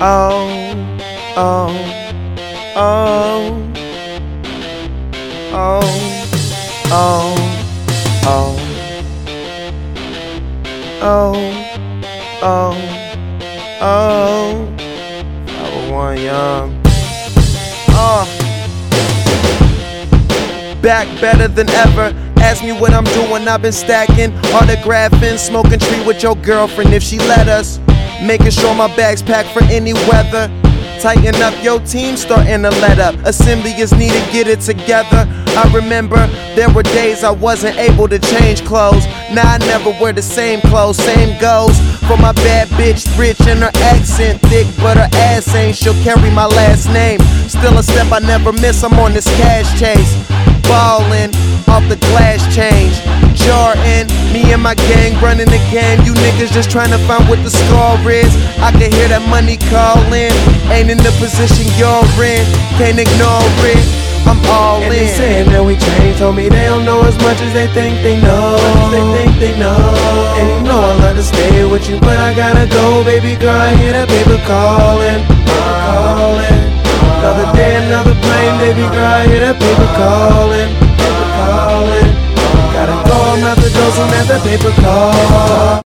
Oh, oh, oh, oh, oh, oh, oh, oh, oh. 501 Young. Back better than ever. Ask me what I'm doing, I've been stacking, autographing, smoking tree with your girlfriend if she let us. Making sure my bag's packed for any weather. Tighten up your team, starting to let up. Assembly is needed, get it together. I remember there were days I wasn't able to change clothes. Now I never wear the same clothes, same goes for my bad bitch, rich and her accent thick, but her ass ain't. She'll carry my last name. Still a step I never miss, I'm on this cash chase. Ballin' off the glass change. Jordan, me and my gang running the game. You niggas just trying to find what the score is. I can hear that money calling. Ain't in the position you're in, can't ignore it. I'm all in. And they saying that we changed. Told me they don't know as much as they think they know. And you know I love to stay with you, but I gotta go, baby girl. I hear that paper calling. Another day, another plane, baby girl. I hear that paper calling. Gotta go, I'm at the door, so let the paper call.